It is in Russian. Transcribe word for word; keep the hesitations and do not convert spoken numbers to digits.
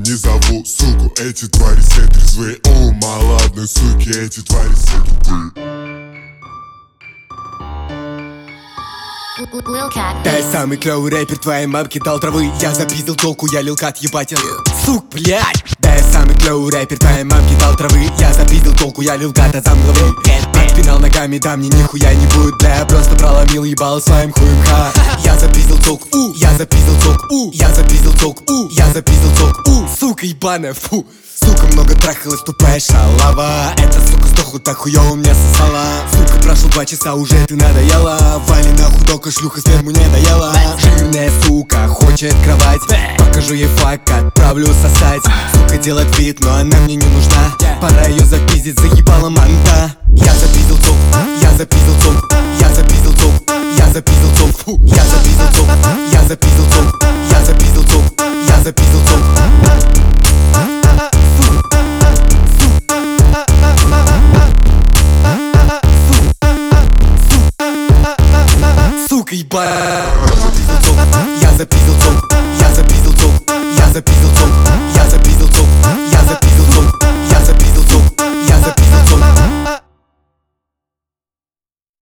не зову суку. Эти твари все трезвые, о, молодые суки. Эти твари все тупые. Да, я самый клёвый рэпер, твоей мамке дал травы. Я запиздил толку, я лил кат, ебать, сук, блядь. Да, я самый клёвый рэпер, твоей мамке дал травы. Я запиздил толку, я лил кат, а зам главы. Отпинал ногами, да мне нихуя не будет, бля. Я просто проломил ебало своим хуем, ха. Я запиздил толк, у, я запиздил толк, у, я запиздил толк, у, я запиздил толк, у. Сука ебаная, фу. Сука много трахалась, тупая шалава. Эта сука сдохла, так хуёво мне сосала. Сука, прошло два часа, уже ты надоела. Вали нахуй, только шлюха сперму не доела. Жирная сука, хочет кровать. Покажу ей факт, отправлю сосать. Сука делает вид, но она мне не нужна. Пора ее запиздить, заебала манта. Я запиздил толк, я запиздил толк, я запиздил толк, я запиздил толк, фу. Я запиздил толк, я запиздил толк, я запиздил толк, я запиздил толк. Сука ебаная. Я запиздил толк, я запиздил толк, я запиздил толк, я запиздил толк, я запиздил